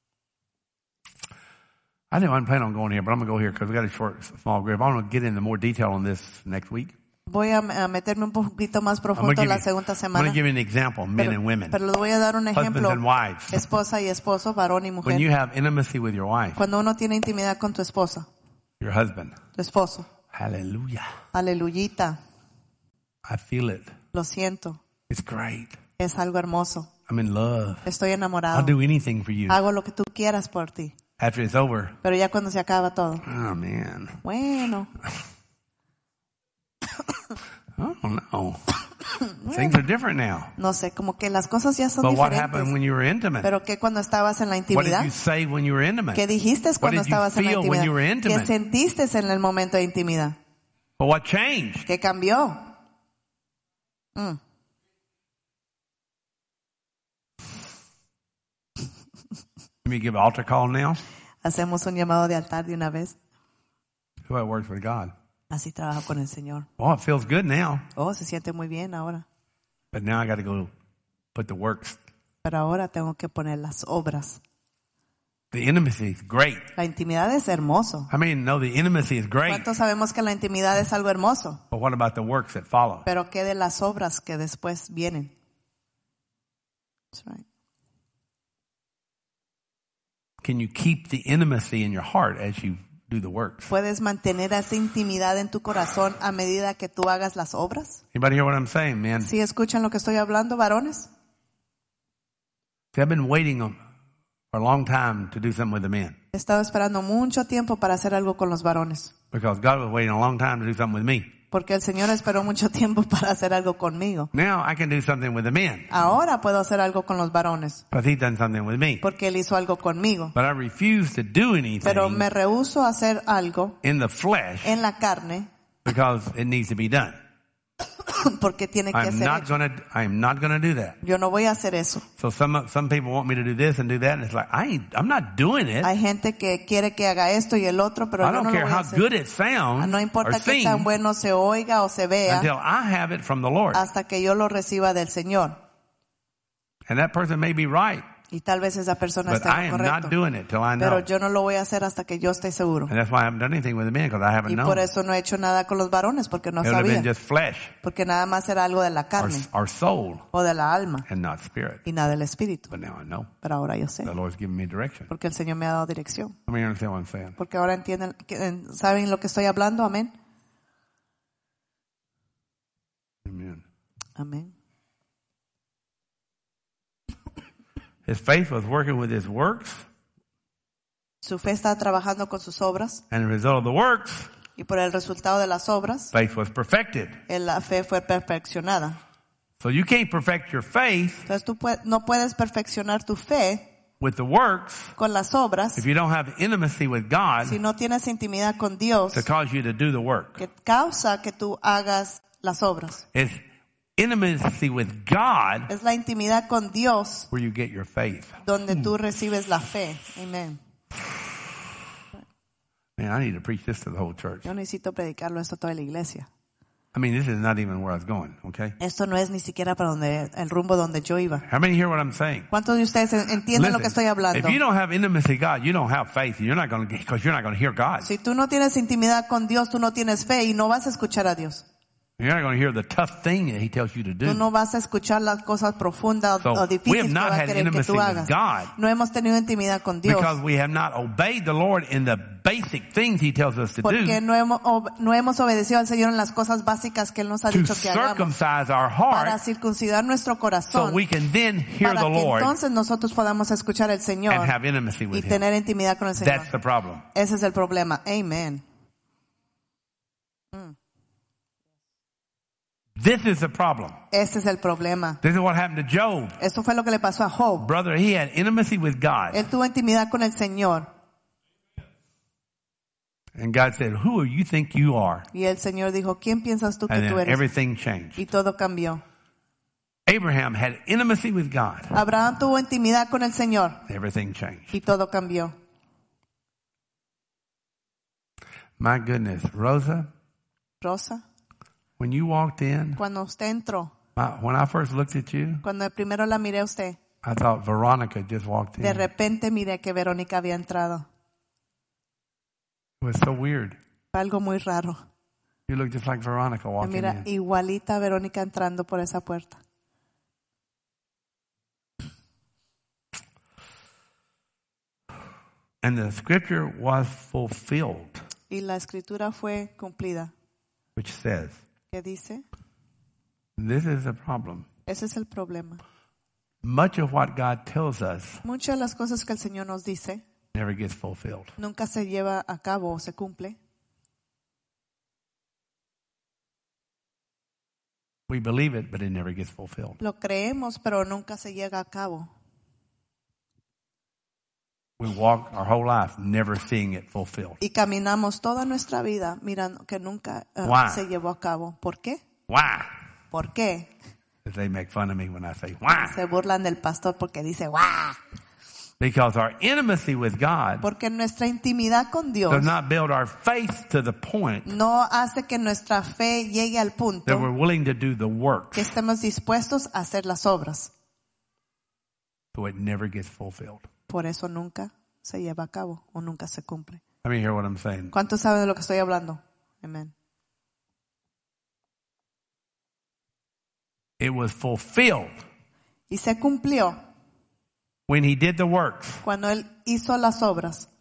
I didn't I'm planning on going here, but I'm going to go here because we got a short, small group. I want to get into more detail on this next week. Voy a, a meterme un poquito más I'm going profundo to en give la you, segunda I'm semana. going to give you an example, men Pero, and women, pero le voy a dar un husbands ejemplo, and wives. esposa y esposo, varón y When mujer. you have intimacy with your wife, Cuando uno tiene intimidad con tu esposa, your husband, tu esposo, hallelujah. aleluyita, I feel it. lo siento, It's great. es algo hermoso. I'm in love. Estoy I'll enamorado. do anything for you. Hago lo que tú quieras por ti. After it's over, Pero ya cuando se acaba todo. oh man, Bueno, I don't know. Things are different now. no sé, como que las cosas ya son But what happened diferentes. when you were intimate? Pero ¿qué cuando estabas en la What did intimidad? you say when you were intimate? ¿Qué dijiste What cuando did you estabas en la feel when you were intimidad? ¿Qué intimate? sentiste en el momento de intimidad? But what changed? ¿Qué cambió? Mm. Let me give an altar call now. Hacemos un llamado de altar de una vez. That's how it works with God. Así trabajo con el Señor. Oh, it feels good now. Oh, se siente muy bien ahora. But now I got to go put the works. Pero ahora tengo que poner las obras. The intimacy is great. La intimidad es hermoso. I mean, no, the intimacy is great. ¿Cuántos sabemos que la intimidad es algo hermoso? But what about the works that follow? Pero ¿qué de las obras que después vienen? That's right. Can you keep the intimacy in your heart as you do the works? ¿Puedes mantener esa intimidad en tu corazón a medida que tú hagas las obras? Anybody hear what I'm saying, man? ¿Sí escuchan lo que estoy hablando, varones? See, I've been waiting on, for a long time to do something with the men. He estado esperando mucho tiempo para hacer algo con los varones. Because God was waiting a long time to do something with me. Porque el Señor esperó mucho tiempo para hacer algo conmigo. Now I can do something with the men. Ahora puedo hacer algo con los varones. Because He's done something with me. Porque Él hizo algo conmigo. But I refuse to do anything Pero me rehúso a hacer algo in the flesh en la carne because it needs to be done. porque tiene que I'm ser not hecho. gonna, I'm not gonna do that. Yo no voy a hacer eso. So some, some people want me to do this and do that, and it's like, I ain't, I'm not doing it. Hay gente que quiere que haga esto y el otro, pero I yo don't no lo care voy a how hacer. good it sounds No or importa qué seems tan bueno se oiga o se vea until I have it from the Lord. hasta que yo lo reciba del Señor. And that person may be right, Y tal vez esa persona but esté I en lo am not correcto. doing it till I know. Pero yo no lo voy a hacer hasta que yo esté seguro. And that's why I haven't done anything with the men, because I haven't Y known. por eso no he hecho nada con los varones, porque no It would have been sabía. just flesh Porque nada más era algo de la or, carne or soul o de la alma and not spirit. y nada del espíritu. But now I know. Pero ahora yo sé, The Lord's given me direction. porque el Señor me ha dado dirección. I mean, you understand what I'm saying? Porque ahora entienden, que- ¿saben lo que estoy hablando? Amén. Amen. Amén. His faith was working with his works, Su fe está trabajando con sus obras and the result of the works, y por el resultado de las obras, faith was perfected. la fe fue perfeccionada. So you can't perfect your faith Entonces tú pue- no puedes perfeccionar tu fe with the works con las obras if you don't have intimacy with God si no tienes intimidad con Dios to cause you to do the work. que causa que tú hagas las obras. It's intimacy with God Es la intimidad con Dios where you get your faith. donde tú recibes la fe. Amén. Man, I need to preach this to the whole church. Yo necesito predicarlo esto a toda la iglesia. I mean, this is not even where I was going, okay? Esto no es ni siquiera para donde el rumbo donde yo iba. How many hear what I'm saying? ¿Cuántos de ustedes entienden lo que estoy hablando? if you don't have intimacy with God, you don't have faith. You're not going to, because you're not going to hear God. Si tú no tienes intimidad con Dios, tú no tienes fe y no vas a escuchar a Dios. You're not going to hear the tough thing that He tells you to Tú do. no vas a escuchar las cosas profundas So, o we have difíciles que not va a had querer que intimacy tú with hagas. God No hemos tenido intimidad con Dios because we have not obeyed the Lord in the basic things He tells us to porque do no hemos, ob- no hemos obedecido al Señor en las cosas básicas que Él nos ha to dicho que hagamos circumcise our para heart circuncidar nuestro so corazón we can then hear para the que Lord entonces nosotros podamos escuchar al Señor and have intimacy y with Him. tener intimidad con el Señor. That's the problem. Ese es el problema. Amén. This is the problem. Este es el problema. This is what happened to Job. Esto fue lo que le pasó a Job. Brother, he had intimacy with God. Él tuvo intimidad con el Señor And God said, who do you think you are? y el Señor dijo, ¿quién piensas tú que And tú then eres? everything changed. Y todo cambió. Abraham had intimacy with God. Abraham tuvo intimidad con el Señor Everything changed. y todo cambió. My goodness. Rosa, Rosa, when you walked in, cuando usted entró, my- when I first looked at you, cuando primero la miré a usted, I thought Veronica just walked de in. It repente miré que Verónica había entrado. was so weird. Fue algo muy raro. You look just like Veronica Me walking mira in. igualita a Verónica entrando por esa puerta. And the scripture was fulfilled, Y la escritura fue cumplida. which says, ¿Qué dice? this is the problem. Ese es el problema. Much of what God tells us Muchas de las cosas que el Señor nos dice never gets fulfilled. nunca se lleva a cabo o se cumple. We believe it, but it never gets fulfilled. Lo creemos, pero nunca se llega a cabo. We walk our whole life never seeing it fulfilled. Y caminamos toda nuestra vida mirando que nunca uh, Why? se llevó a cabo. ¿Por qué? Why? ¿Por qué? They make fun of me when I say why. Se burlan del pastor porque dice, ¡guau! Because our intimacy with God Porque nuestra intimidad con Dios does not build our faith to the point no hace que nuestra fe llegue al that punto we're willing to do the work. que estemos dispuestos a hacer las obras. So it never gets fulfilled. Por eso nunca se lleva a cabo o nunca se cumple. Let me hear what I'm saying. ¿Cuántos saben de lo que estoy hablando? Amén. It was fulfilled Y se cumplió when he did the works. cuando él hizo las obras.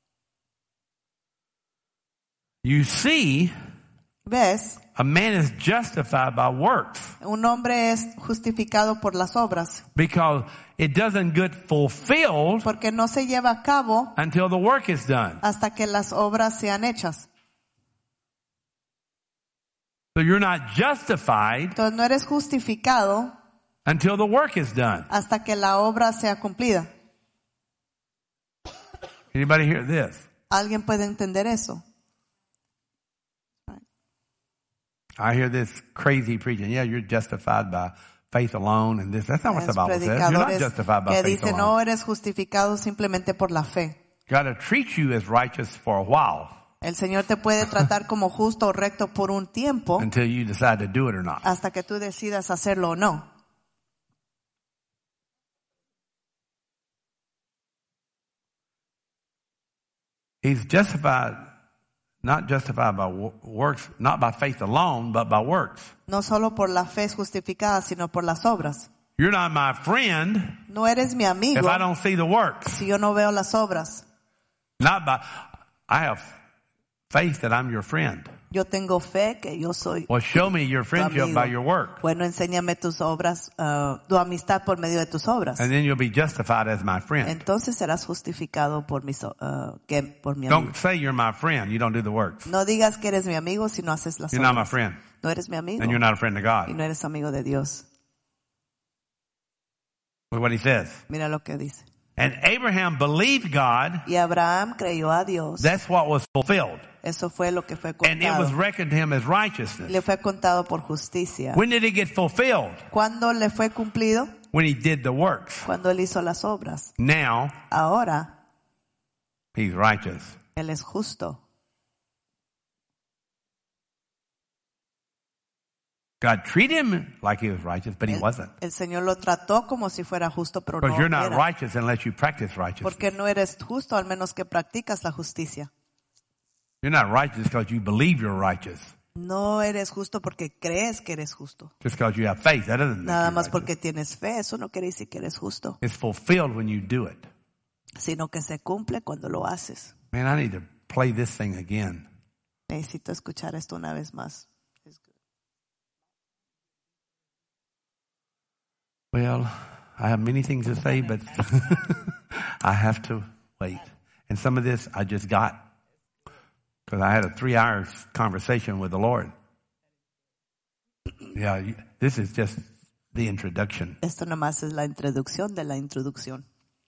You see, ¿Ves? a man is justified by works Un hombre es justificado por las obras because it doesn't get fulfilled porque no se lleva a cabo until the work is done. hasta que las obras sean hechas. So you're not justified Entonces no eres justificado until the work is done. hasta que la obra sea cumplida. Anybody hear this? ¿Alguien puede entender eso? I hear this crazy preaching. Yeah, you're justified by faith alone and this. That's not what the Es Bible says. You're not predicadores justified by que faith dicen alone. no eres justificado simplemente por la fe. God will treat you as righteous for a while El Señor te puede tratar como justo o recto por un tiempo until you decide to do it or not. hasta que tú decidas hacerlo o no. He's justified, not justified by wo- works, not by faith alone, but by works. No solo por la fe es justificada, sino por las obras. You're not my friend No eres mi amigo if I don't see the works. si yo no veo las obras. Not by, I have faith that I'm your friend. Yo tengo fe que yo soy Well, show me your tu friendship amigo. by your work. Bueno, enséñame tus obras, uh, tu amistad por medio de tus obras. And then you'll be justified as my friend. Entonces serás justificado por mis, uh, que, por mi amigo. Don't say you're my friend. You don't do the works. No digas que eres mi amigo si no haces las You're not my obras. friend. No eres mi amigo And you're not a friend of y God. no eres amigo de Dios. Look what he says. Mira lo que dice. And Abraham believed God. Y Abraham creyó a Dios. That's what was fulfilled. Eso fue lo que fue And it was contado. reckoned to him as righteousness. Le fue contado por justicia. When did it get fulfilled? ¿Cuándo le fue cumplido? When he did the works. Cuando él hizo las obras. Now, Ahora, he's righteous. él es justo. God treated him like he was righteous, but he El, wasn't. el Señor lo trató como si fuera justo, pero no Because you're not era. righteous unless you practice righteousness. Porque no eres justo al menos que practicas la justicia. You're not righteous because you believe you're righteous. No eres justo porque crees que eres justo. Just because you have faith, that doesn't make Nada you más righteous. porque tienes fe, eso no quiere decir que eres justo, It's fulfilled when you do it. sino que se cumple cuando lo haces. Man, I need to play this thing again. Necesito escuchar esto una vez más. Well, I have many things to say, but I have to wait. And some of this I just got because I had a three hour conversation with the Lord. Yeah, you- this is just the introduction. Esto nomás es la introducción de la introducción.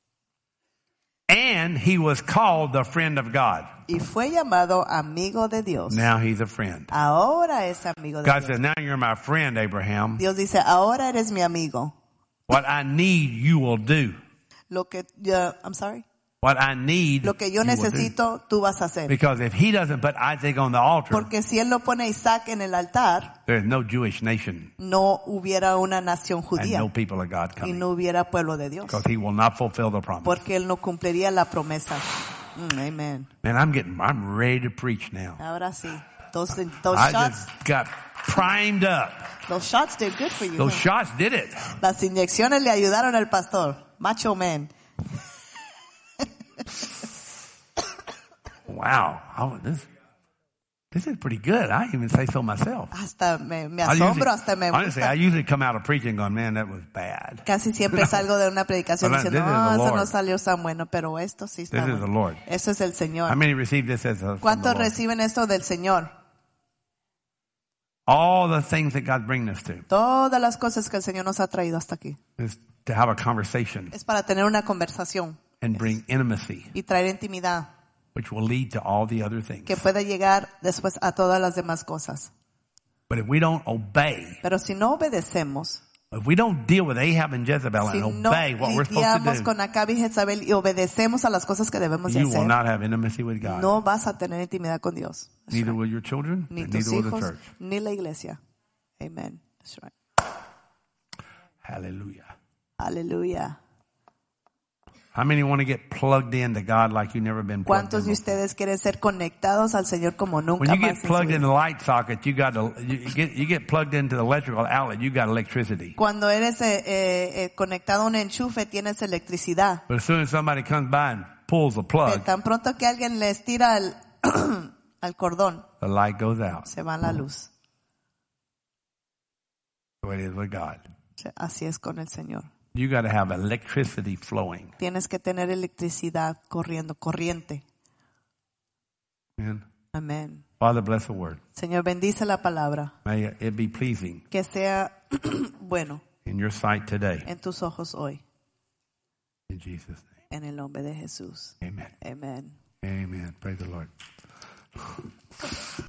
And he was called the friend of God. Y fue llamado amigo de Dios. Now he's a friend. Ahora es amigo de God Dios. said, now you're my friend, Abraham. Dios dice, ahora eres mi amigo. What I need, you will do. Lo que, uh, I'm sorry. What I need, Lo que yo you will do. necesito, tú vas a hacer. Because if he doesn't put Isaac on the altar, Porque si él no pone a Isaac en el altar, there's no Jewish nation no hubiera una nación and judía no people of God y coming. no hubiera pueblo de Dios. Because he will not fulfill the promise. Porque él no cumpliría la promesa. Mm, amen. Man, I'm getting, I'm ready to preach now. Ahora sí. Those, those I shots, just got primed up. those shots did good for you. Those huh? shots did it. Las inyecciones le ayudaron al pastor. Macho man. Wow. I, this, this is pretty good. I even say so myself. Hasta me, me I usually, asombro, hasta me honestly, I gusta. usually come out of preaching going, man, that was bad. Casi siempre salgo de una predicación But diciendo, this is the no, eso no Lord. salió tan bueno, pero esto sí está This is bueno. the Lord. Eso es el How Señor. many received this as a, from the ¿Cuántos Lord? reciben esto del Señor? All the things that God's bringing us to Todas las cosas que el Señor nos ha traído hasta aquí. is to have a conversation Es para tener una conversación and bring intimacy, y traer intimidad which will lead to all the other things. que puede llegar después a todas las demás cosas. But if we don't obey, Pero si no obedecemos, if we don't deal with Ahab and Jezebel si and no obey what we're supposed lidiamos to do, con Acab y Jezabel y obedecemos a las cosas que debemos de you will hacer, not have intimacy with God. no vas a tener intimidad con Dios. That's Neither right. will your children, Ni and tus neither will the hijos, church. ni la iglesia. Amen. That's right. Hallelujah. Aleluya. How many want to get plugged into God like you've never been plugged ¿Cuántos in de before? ustedes quieren ser conectados al Señor como When nunca you más? get en su plugged vida? in the light socket, you got to, you get, you get plugged into the electrical outlet, you got electricity. Cuando eres eh, eh, eh, conectado a un enchufe, tienes electricidad. But as soon as somebody comes by and pulls the De plug, tan pronto que alguien les tira al, al cordón, the light goes out. se va la luz. The way it is with God. Así es con el Señor. You got to have electricity flowing. Tienes que tener electricidad corriendo, corriente. Amen. Amén. Father, bless the word. Señor, bendice la palabra. May it be pleasing Que sea bueno in your sight today. en tus ojos hoy. In Jesus' name. En el nombre de Jesús. Amen. Amén. Amen. Praise the Lord.